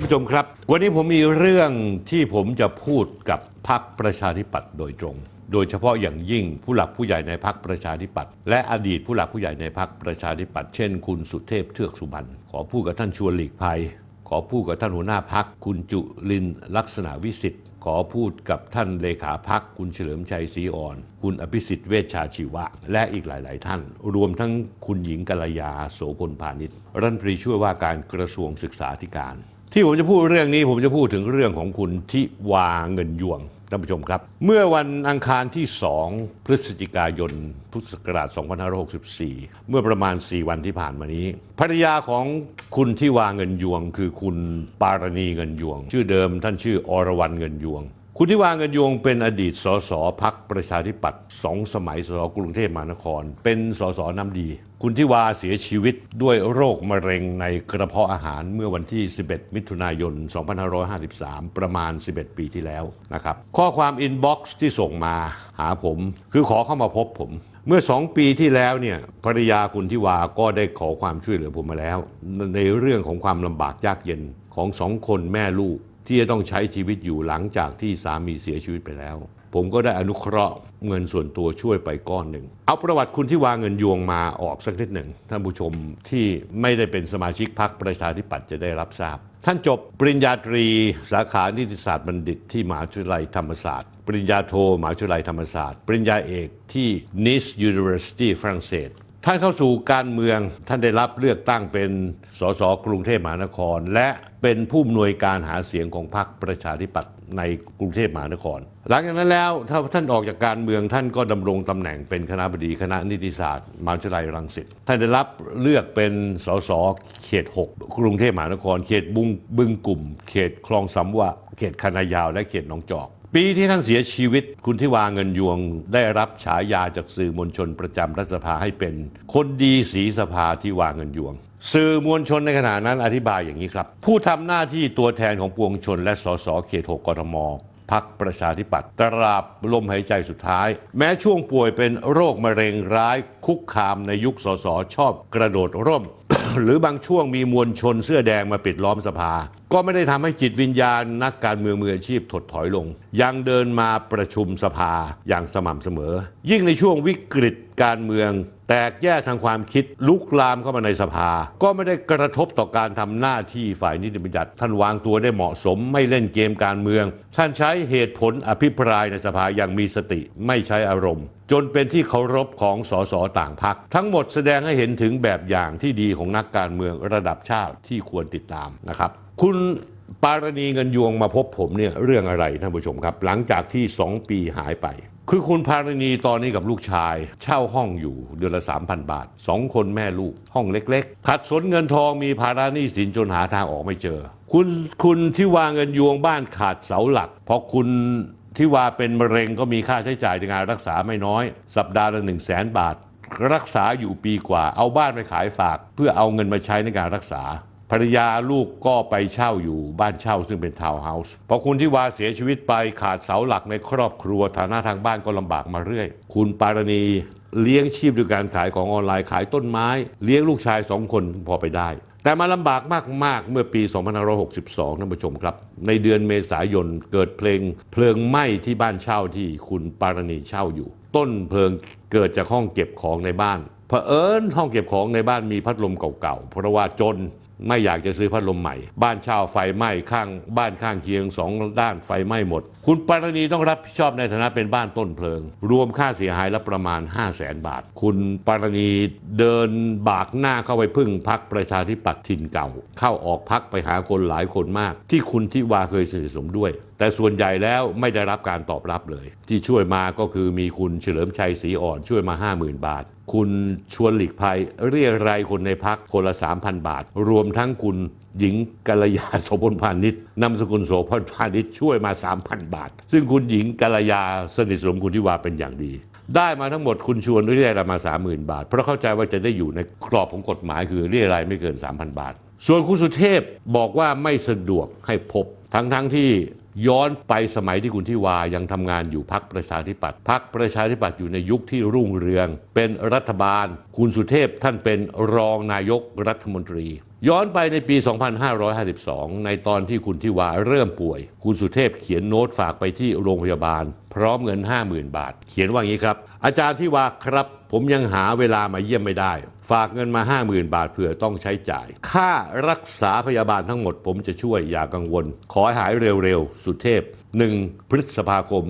ผู้ชมครับวันนี้ผมมีเรื่องที่ผมจะพูดกับพรรคประชาธิปัตย์โดยตรงโดยเฉพาะอย่างยิ่งผู้หลักผู้ใหญ่ในพรรคประชาธิปัตย์และอดีตผู้หลักผู้ใหญ่ในพรรคประชาธิปัตย์เช่นคุณสุเทพเทือกสุบรรณขอพูดกับท่านชวนหลีกภัยขอพูดกับท่านหัวหน้าพรรคคุณจุลินทร์ลักษณะวิสิทธิ์ขอพูดกับท่านเลขาพรรคคุณเฉลิมชัยศรีอ่อนคุณอภิสิทธิ์เวชชาชีวะและอีกหลายๆท่านรวมทั้งคุณหญิงกัลยาโสพลพาณิชย์รัฐมนตรีช่วยว่าการกระทรวงศึกษาธิการที่ผมจะพูดเรื่องนี้ผมจะพูดถึงเรื่องของคุณทิวาเงินยวงท่านผู้ชมครับเมื่อวันอังคารที่2พฤศจิกายนพุทธศักราช2564เมื่อประมาณ4วันที่ผ่านมานี้ภรรยาของคุณทิวาเงินยวงคือคุณปารณีเงินยวงชื่อเดิมท่านชื่ออรวรรณเงินยวงคุณทิวาเงินยวงเป็นอดีตสสพรรคประชาธิปัตย์2 สมัยสสกรุงเทพมหานครเป็นสสน้ำดีคุณทิวาเสียชีวิตด้วยโรคมะเร็งในกระเพาะอาหารเมื่อวันที่11มิถุนายน2553ประมาณ11ปีที่แล้วนะครับข้อความอินบ็อกซ์ที่ส่งมาหาผมคือขอเข้ามาพบผมเมื่อ2 ปีที่แล้วเนี่ยภรรยาคุณทิวาก็ได้ขอความช่วยเหลือผมมาแล้วในเรื่องของความลำบากยากเย็นของ2 คนแม่ลูกที่จะต้องใช้ชีวิตอยู่หลังจากที่สามีเสียชีวิตไปแล้วผมก็ได้อนุเคราะห์เงินส่วนตัวช่วยไปก้อนหนึ่งเอาประวัติคุณทิวาเงินยวงมาออกสักนิดหนึ่งท่านผู้ชมที่ไม่ได้เป็นสมาชิกพรรคประชาธิปัตย์จะได้รับทราบท่านจบปริญญาตรีสาขานิติศาสตร์บัณฑิตที่มหาวิทยาลัยธรรมศาสตร์ปริญญาโทมหาวิทยาลัยธรรมศาสตร์ปริญญาเอกที่ Nice University ฝรั่งเศสท่านเข้าสู่การเมืองท่านได้รับเลือกตั้งเป็นสสกรุงเทพมหานครและเป็นผู้อำนวยการหาเสียงของพรรคประชาธิปัตย์ในกรุงเทพมหานครหลังจากนั้นแล้วถ้าท่านออกจากการเมืองท่านก็ดำรงตำแหน่งเป็นคณบดีคณะนิติศาสตร์มหาวิทยาลัยรังสิตท่านได้รับเลือกเป็นสสเขต6กรุงเทพมหานครเขตบึงกลุ่มเขตคลองสำวะเขตคณะยาวและเขตหนองจอกปีที่ท่านเสียชีวิตคุณทิวาเงินยวงได้รับฉายาจากสื่อมวลชนประจำรัฐสภาให้เป็นคนดีศรีสภาทิวาเงินยวงสื่อมวลชนในขณะนั้นอธิบายอย่างนี้ครับผู้ทำหน้าที่ตัวแทนของปวงชนและสสเขต6กทมพรรคประชาธิปัตย์ตราบลมหายใจสุดท้ายแม้ช่วงป่วยเป็นโรคมะเร็งร้ายคุกคามในยุคสสชอบกระโดดร่ม หรือบางช่วงมีมวลชนเสื้อแดงมาปิดล้อมสภาก็ไม่ได้ทำให้จิตวิญญาณนักการเมืองมืออาชีพถดถอยลงยังเดินมาประชุมสภาอย่างสม่ำเสมอยิ่งในช่วงวิกฤตการเมืองแตกแยกทางความคิดลุกลามเข้ามาในสภาก็ไม่ได้กระทบต่อการทำหน้าที่ฝ่ายนิติบัญญัติท่านวางตัวได้เหมาะสมไม่เล่นเกมการเมืองท่านใช้เหตุผลอภิปรายในสภาอย่างมีสติไม่ใช้อารมณ์จนเป็นที่เคารพของสสต่างพรรคทั้งหมดแสดงให้เห็นถึงแบบอย่างที่ดีของนักการเมืองระดับชาติที่ควรติดตามนะครับคุณปารณีเงินยวงมาพบผมเนี่ยเรื่องอะไรท่านผู้ชมครับหลังจากที่2 ปีหายไปคือคุณปารณีตอนนี้กับลูกชายเช่าห้องอยู่เดือนละ 3,000 บาท2 คนแม่ลูกห้องเล็กๆขัดสนเงินทองมีภาระหนี้สินจนหาทางออกไม่เจอคุณที่วางเงินยวงบ้านขาดเสาหลักเพราะคุณที่ว่าเป็นมะเร็งก็มีค่าใช้จ่ายในการรักษาไม่น้อยสัปดาห์ละ100,000 บาทรักษาอยู่ปีกว่าเอาบ้านไปขายฝากเพื่อเอาเงินมาใช้ในการรักษาภรรยาลูกก็ไปเช่าอยู่บ้านเช่าซึ่งเป็นทาวน์เฮาส์พอคุณที่วาเสียชีวิตไปขาดเสาหลักในครอบครัวฐานะทางบ้านก็ลำบากมาเรื่อยคุณปารณีเลี้ยงชีพด้วยการขายของออนไลน์ขายต้นไม้เลี้ยงลูกชาย2 คนพอไปได้แต่มาลำบากมากๆเมื่อปี2562ท่านผู้ชมครับในเดือนเมษายนเกิดเพลิงไหม้ที่บ้านเช่าที่คุณปารณีเช่าอยู่ต้นเพลิงเกิดจากห้องเก็บของในบ้านเผอิญห้องเก็บของในบ้านมีพัดลมเก่าๆเพราะว่าจนไม่อยากจะซื้อพัดลมใหม่บ้านเช่าไฟไหม้ข้างบ้านข้างเคียง2 ด้านไฟไหม้หมดคุณปารณีต้องรับผิดชอบในฐานะเป็นบ้านต้นเพลิงรวมค่าเสียหายละประมาณ 500,000 บาทคุณปารณีเดินบากหน้าเข้าไปพึ่งพรรคประชาธิปัตย์ถิ่นเก่าเข้าออกพรรคไปหาคนหลายคนมากที่คุณทิวาเคยสนิทสนมด้วยแต่ส่วนใหญ่แล้วไม่ได้รับการตอบรับเลยที่ช่วยมาก็คือมีคุณเฉลิมชัยศรีอ่อนช่วยมา 50,000 บาทคุณชวนหลีกภัยเรียรายคนในพรรคคนละ 3,000 บาทรวมทั้งคุณหญิงกัลยาโสพลพาณิชย์นามสกุลโสพลพาณิชย์ช่วยมา 3,000 บาทซึ่งคุณหญิงกัลยาสนิทสนมคุณทิวาเป็นอย่างดีได้มาทั้งหมดคุณชวนเรียรายมา 30,000 บาทเพราะเข้าใจว่าจะได้อยู่ในกรอบของกฎหมายคือเรียรายไม่เกิน 3,000 บาทส่วนคุณสุเทพบอกว่าไม่สะดวกให้พบทั้งที่ย้อนไปสมัยที่คุณทิวายังทำงานอยู่พรรคประชาธิปัตย์พรรคประชาธิปัตย์อยู่ในยุคที่รุ่งเรืองเป็นรัฐบาลคุณสุเทพท่านเป็นรองนายกรัฐมนตรีย้อนไปในปี 2552 ในตอนที่คุณทิวาเริ่มป่วยคุณสุเทพเขียนโน้ตฝากไปที่โรงพยาบาลพร้อมเงิน 50,000 บาทเขียนว่าอย่างนี้ครับอาจารย์ทิวาครับผมยังหาเวลามาเยี่ยมไม่ได้ฝากเงินมา 50,000 บาทเผื่อต้องใช้จ่ายค่ารักษาพยาบาลทั้งหมดผมจะช่วยอย่ากังวลขอให้หายเร็วๆสุเทพ1 พฤษภาคม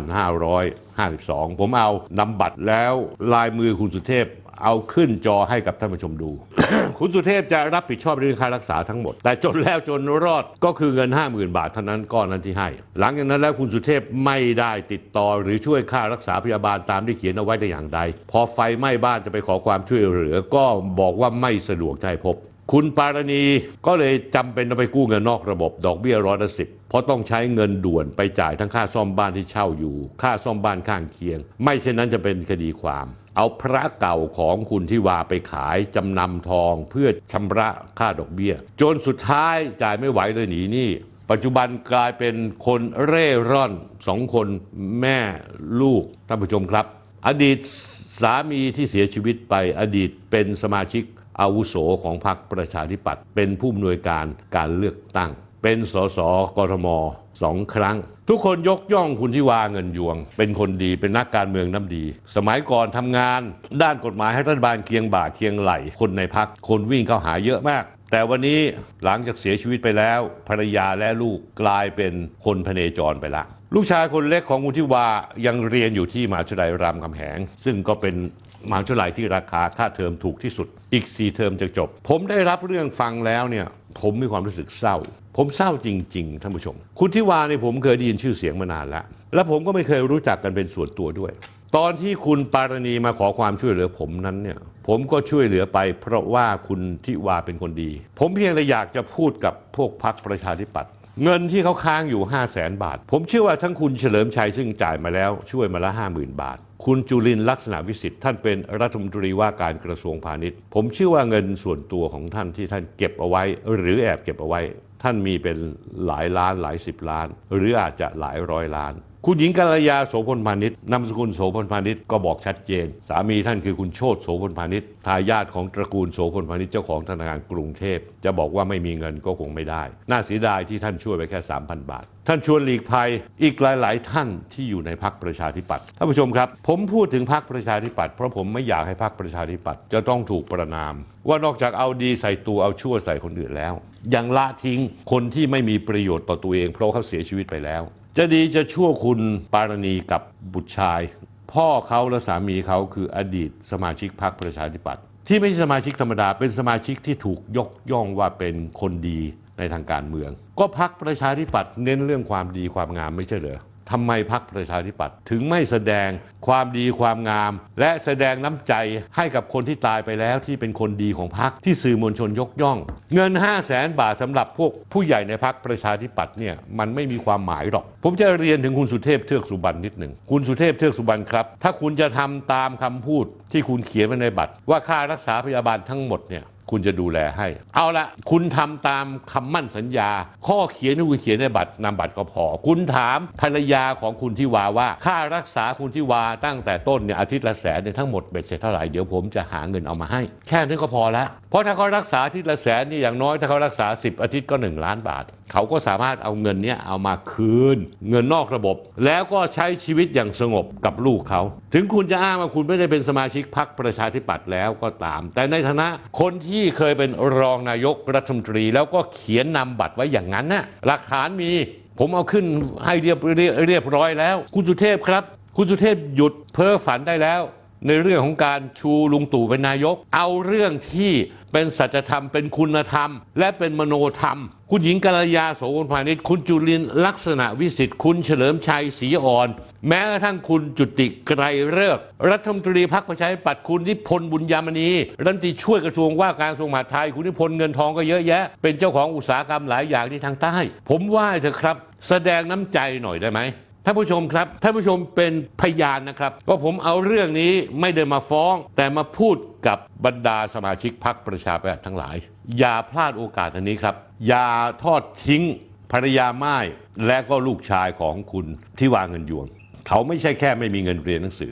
2552 ผมเอานำบัตรแล้วลายมือคุณสุเทพเอาขึ้นจอให้กับท่านผู้ชมดู คุณสุเทพจะรับผิดชอบเรื่องค่ารักษาทั้งหมดแต่จนแล้วจนรอดก็คือเงิน 50,000 บาทเท่านั้นก้อนนั้นที่ให้หลังจากนั้นแล้วคุณสุเทพไม่ได้ติดต่อหรือช่วยค่ารักษาพยาบาลตามที่เขียนเอาไว้แต่อย่างใดพอไฟไหม้บ้านจะไปขอความช่วยเหลือก็บอกว่าไม่สะดวกจะให้พบคุณปารณีก็เลยจำเป็นต้องไปกู้เงินนอกระบบดอกเบี้ย110เพราะต้องใช้เงินด่วนไปจ่ายทั้งค่าซ่อมบ้านที่เช่าอยู่ค่าซ่อมบ้านข้างเคียงไม่เช่นนั้นจะเป็นคดีความเอาพระเก่าของคุณทิวาไปขายจำนำทองเพื่อชำระค่าดอกเบี้ยจนสุดท้ายจ่ายไม่ไหวเลยหนีหนี้ปัจจุบันกลายเป็นคนเร่ร่อน2 คนแม่ลูกท่านผู้ชมครับอดีตสามีที่เสียชีวิตไปอดีตเป็นสมาชิกอาวุโสของพรรคประชาธิปัตย์เป็นผู้อำนวยการเลือกตั้งเป็นสสกทม2 ครั้งทุกคนยกย่องคุณทิวาเงินยวงเป็นคนดีเป็นนักการเมืองน้ำดีสมัยก่อนทำงานด้านกฎหมายให้รัฐบาลเคียงบ่าเคียงไหลคนในพรรคคนวิ่งเข้าหาเยอะมากแต่วันนี้หลังจากเสียชีวิตไปแล้วภรรยาและลูกกลายเป็นคนพเนจรไปละลูกชายคนเล็กของคุณทิวายังเรียนอยู่ที่มหาวิทยาลัยรามคำแหงซึ่งก็เป็นมหาวิทยาลัยที่ราคาค่าเทอมถูกที่สุดอีก4 เทอมจะจบผมได้รับเรื่องฟังแล้วเนี่ยผมมีความรู้สึกเศร้าผมเศร้าจริงๆท่านผู้ชมคุณทิวาเนี่ยผมเคยได้ยินชื่อเสียงมานานแล้วและผมก็ไม่เคยรู้จักกันเป็นส่วนตัวด้วยตอนที่คุณปารณีมาขอความช่วยเหลือผมนั้นเนี่ยผมก็ช่วยเหลือไปเพราะว่าคุณทิวาเป็นคนดีผมเพียงแต่อยากจะพูดกับพวกพรรคประชาธิปัตย์เงินที่เขาค้างอยู่ 500,000 บาทผมเชื่อว่าทั้งคุณเฉลิมชัยซึ่งจ่ายมาแล้วช่วยมาละ 50,000 บาทคุณจุลินทร์ลักษณะวิสิทธิ์ท่านเป็นรัฐมนตรีว่าการกระทรวงพาณิชย์ผมเชื่อว่าเงินส่วนตัวของท่านที่ท่านเก็บเอาไว้หรือแอบเก็บเอาไว้ท่านมีเป็นหลายล้านหลาย10 ล้านหรืออาจจะหลายร้อยล้านคุณหญิงกัลยาโสพลพาณิชย์นามสกุลโสพลพาณิชย์ก็บอกชัดเจนสามีท่านคือคุณโชติโสพลพาณิชย์ทายาทของตระกูลโสพลพาณิชย์เจ้าของธนาคารกรุงเทพจะบอกว่าไม่มีเงินก็คงไม่ได้น่าเสียดายที่ท่านช่วยไปแค่ 3,000 บาทท่านชวนหลีกภัยอีกหลายๆท่านที่อยู่ในพรรคประชาธิปัตย์ท่านผู้ชมครับผมพูดถึงพรรคประชาธิปัตย์เพราะผมไม่อยากให้พรรคประชาธิปัตย์จะต้องถูกประณามว่านอกจากเอาดีใส่ตัวเอาชั่วใส่คนอื่นแล้วยังละทิ้งคนที่ไม่มีประโยชน์ต่อตัวเองเพราะเขาเสียชีวิตไปแล้วจะดีจะชั่วคุณปารณีกับบุตรชายพ่อเขาและสามีเขาคืออดีตสมาชิกพรรคประชาธิปัตย์ที่ไม่ใช่สมาชิกธรรมดาเป็นสมาชิกที่ถูกยกย่องว่าเป็นคนดีในทางการเมืองก็พรรคประชาธิปัตย์เน้นเรื่องความดีความงามไม่ใช่เหรอทำไมพรรคประชาธิปัตย์ถึงไม่แสดงความดีความงามและแสดงน้ำใจให้กับคนที่ตายไปแล้วที่เป็นคนดีของพรรคที่สื่อมวลชนยกย่องเงิน 500,000 บาทสำหรับพวกผู้ใหญ่ในพรรคประชาธิปัตย์เนี่ยมันไม่มีความหมายหรอกผมจะเรียนถึงคุณสุเทพเทือกสุบรรณนิดหนึ่งคุณสุเทพเทือกสุบรรณครับถ้าคุณจะทำตามคำพูดที่คุณเขียนไว้ในบัตรว่าค่ารักษาพยาบาลทั้งหมดเนี่ยคุณจะดูแลให้เอาละคุณทำตามคำมั่นสัญญาข้อเขียนที่คุณเขียนในบัตรนามบัตรก็พอคุณถามภรรยาของคุณทิวาว่าค่ารักษาคุณทิวาตั้งแต่ต้นเนี่ยอาทิตย์ละ100,000เนี่ยทั้งหมดเบ็ดเสร็จเท่าไหร่เดี๋ยวผมจะหาเงินเอามาให้แค่นี้ก็พอแล้วเพราะถ้าเขารักษาอาทิตย์ละ100,000นี่อย่างน้อยถ้าเขารักษา10 อาทิตย์ก็1 ล้านบาทเขาก็สามารถเอาเงินนี้เอามาคืนเงินนอกระบบแล้วก็ใช้ชีวิตอย่างสงบกับลูกเขาถึงคุณจะอ้างว่าคุณไม่ได้เป็นสมาชิกพรรคประชาธิปัตย์แล้วก็ตามแต่ในฐานะคนที่เคยเป็นรองนายกรัฐมนตรีแล้วก็เขียนนำบัตรไว้อย่างนั้นน่ะหลักฐานมีผมเอาขึ้นให้เรียบร้อยแล้วคุณสุเทพครับคุณสุเทพหยุดเพ้อฝันได้แล้วในเรื่องของการชูลุงตู่เป็นนายกเอาเรื่องที่เป็นสัจธรรมเป็นคุณธรรมและเป็นมโนธรรมคุณหญิงกัลยาโสพลพาณิชย์คุณจุลินทร์ลักษณะวิสิทธิ์คุณเฉลิมชัยศรีอ่อนแม้กระทั่งคุณจุติไกรฤกษ์รัฐมนตรีพรรคประชาธิปัตย์คุณนิพนธ์บุญยามณีรัฐมนตรีช่วยกระทรวงว่าการกระทรวงมหาดไทยคุณนิพนธ์เงินทองก็เยอะแยะเป็นเจ้าของอุตสาหกรรมหลายอย่างที่ทางใต้ผมว่าเถอะครับแสดงน้ำใจหน่อยได้ไหมท่านผู้ชมครับท่านผู้ชมเป็นพยานนะครับว่าผมเอาเรื่องนี้ไม่ได้มาฟ้องแต่มาพูดกับบรรดาสมาชิกพรรคประชาธิปัตย์ทั้งหลายอย่าพลาดโอกาสอันนี้ครับอย่าทอดทิ้งภรรยาม่ายและก็ลูกชายของคุณที่วางเงินยวงเขาไม่ใช่แค่ไม่มีเงินเรียนหนังสือ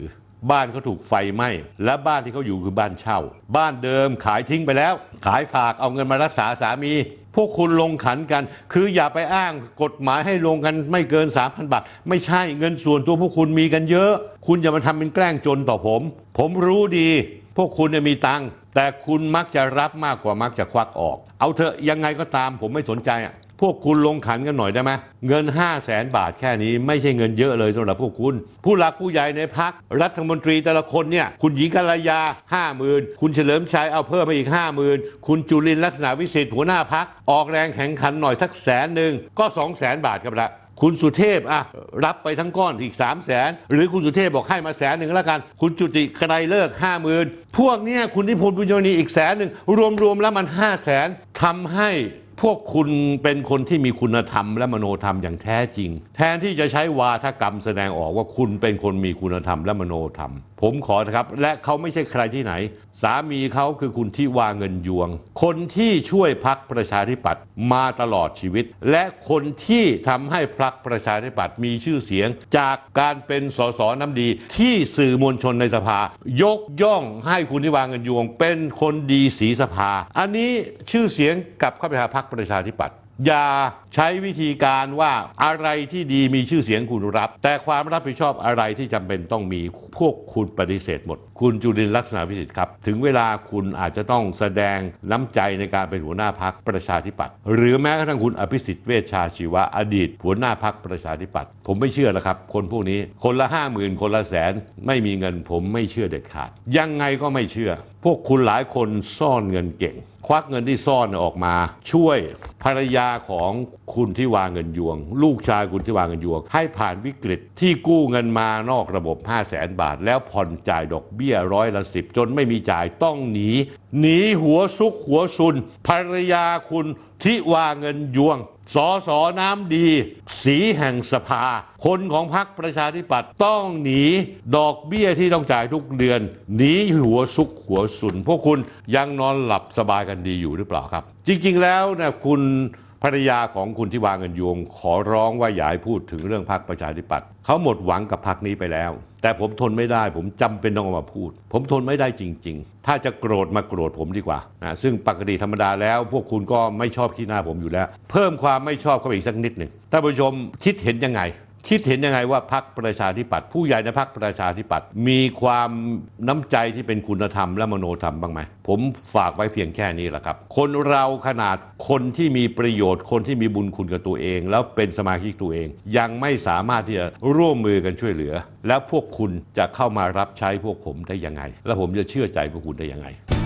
บ้านเขาถูกไฟไหม้และบ้านที่เขาอยู่คือบ้านเช่าบ้านเดิมขายทิ้งไปแล้วขายฝากเอาเงินมารักษาสามีพวกคุณลงขันกันคืออย่าไปอ้างกฎหมายให้ลงกันไม่เกิน 3,000 บาทไม่ใช่เงินส่วนตัวพวกคุณมีกันเยอะคุณอย่ามาทำเป็นแกล้งจนต่อผมรู้ดีพวกคุณมีตังค์แต่คุณมักจะรับมากกว่ามักจะควักออกเอาเถอะยังไงก็ตามผมไม่สนใจพวกคุณลงขันกันหน่อยได้ไหมเงิน 500,000 บาทแค่นี้ไม่ใช่เงินเยอะเลยสำหรับพวกคุณผู้หลักผู้ใหญ่ในพรรครัฐมนตรีแต่ละคนเนี่ยคุณหญิงกัลยา 50,000 คุณเฉลิมชัยเอาเพิ่มมาอีก 50,000 คุณจุลินทร์ลักษณะวิสิทธิ์หัวหน้าพรรคออกแรงแข่งขันหน่อยสัก100,000ก็200,000 บาทครับละคุณสุเทพรับไปทั้งก้อนอีก300,000หรือคุณสุเทพบอกให้มา100,000แล้วกันคุณจุติไกรเลิกษ์ 50,000พวกเนี้ยคุณนิพนธ์บุญยมณีอีก100,000รวมแล้วมัน500,000ทำให้พวกคุณเป็นคนที่มีคุณธรรมและมโนธรรมอย่างแท้จริงแทนที่จะใช้วาทกรรมแสดงออกว่าคุณเป็นคนมีคุณธรรมและมโนธรรมผมขอนะครับและเขาไม่ใช่ใครที่ไหนสามีเขาคือคุณทิวาเงินยวงคนที่ช่วยพรรคประชาธิปัตย์มาตลอดชีวิตและคนที่ทำให้พรรคประชาธิปัตย์มีชื่อเสียงจากการเป็นสสน้ำดีที่สื่อมวลชนในสภายกย่องให้คุณทิวาเงินยวงเป็นคนดีศรีสภาอันนี้ชื่อเสียงกลับเข้าไปหาพรรคประชาธิปัตย์อย่าใช้วิธีการว่าอะไรที่ดีมีชื่อเสียงคุณรับแต่ความรับผิดชอบอะไรที่จำเป็นต้องมีพวกคุณปฏิเสธหมดคุณจุลินทร์ลักษณะวิสิทธิ์ครับถึงเวลาคุณอาจจะต้องแสดงน้ำใจในการเป็นหัวหน้าพรรคประชาธิปัตย์หรือแม้กระทั่งคุณอภิสิทธิ์เวชชาชีวะอดีตหัวหน้าพรรคประชาธิปัตย์ผมไม่เชื่อแล้วครับคนพวกนี้คนละ 50,000 คนละ100,000ไม่มีเงินผมไม่เชื่อเด็ดขาดยังไงก็ไม่เชื่อพวกคุณหลายคนซ่อนเงินเก่งควักเงินที่ซ่อนออกมาช่วยภรรยาของคุณทิวาเงินยวงลูกชายคุณทิวาเงินยวงให้ผ่านวิกฤตที่กู้เงินมานอกระบบ 500,000 บาทแล้วผ่อนจ่ายดอกเบี้ย10%จนไม่มีจ่ายต้องหนีหัวซุกหัวซุนภรรยาคุณทิวาเงินยวงสสน้ำดีสีแห่งสภาคนของพรรคประชาธิปัตย์ต้องหนีดอกเบี้ยที่ต้องจ่ายทุกเดือนหนีหัวซุกหัวซุนพวกคุณยังนอนหลับสบายกันดีอยู่หรือเปล่าครับจริงๆแล้วเนี่ยคุณภรรยาของคุณทิวาเงินยวงขอร้องว่าอย่าให้พูดถึงเรื่องพรรคประชาธิปัตย์เขาหมดหวังกับพรรคนี้ไปแล้วแต่ผมทนไม่ได้ผมจำเป็นต้องออกมาพูดผมทนไม่ได้จริงๆถ้าจะโกรธมาโกรธผมดีกว่านะซึ่งปกติธรรมดาแล้วพวกคุณก็ไม่ชอบขี้หน้าผมอยู่แล้วเพิ่มความไม่ชอบเข้าไปอีกสักนิดหนึ่งท่านผู้ชมคิดเห็นยังไงว่าพรรคประชาธิปัตย์ผู้ใหญ่ในพรรคประชาธิปัตย์มีความน้ำใจที่เป็นคุณธรรมและมโนธรรมบ้างไหมผมฝากไว้เพียงแค่นี้แหละครับคนเราขนาดคนที่มีประโยชน์คนที่มีบุญคุณกับตัวเองแล้วเป็นสมาชิกตัวเองยังไม่สามารถที่จะร่วมมือกันช่วยเหลือแล้วพวกคุณจะเข้ามารับใช้พวกผมได้ยังไงและผมจะเชื่อใจพวกคุณได้ยังไง